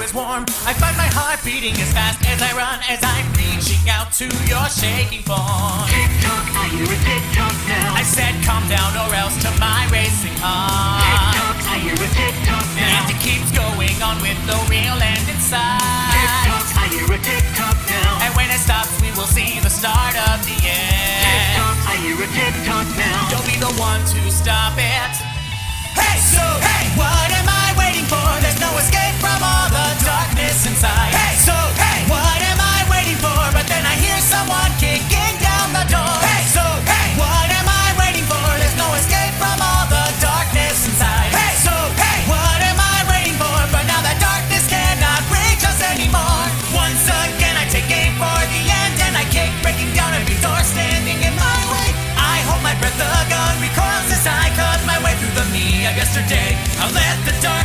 is warm. I find my heart beating as fast as I run, as I'm reaching out to your shaking form. Tick-tock, I hear a tick-tock now. I said calm down or else to my racing heart. Tick-tock, I hear a tick-tock now. And it keeps going on with no real end in sight. Tick-tock, I hear a tick-tock now. And when it stops, we will see the start of the end. Tick-tock, I hear a tick-tock now. You'll be the one to stop it. Hey, so, hey, what am I waiting for? There's no escape from all the darkness inside. Hey, so, hey, what am I waiting for? But then I hear someone kicking down the door. Hey, so, hey, what am I waiting for? There's no escape from all the darkness inside. Hey, so, hey, what am I waiting for? But now that darkness cannot reach us anymore. Once again I take aim for the end, and I kick, breaking down every door standing in my way. I hold my breath, the gun recoils as I cut my way through the me of yesterday. I'll let the dark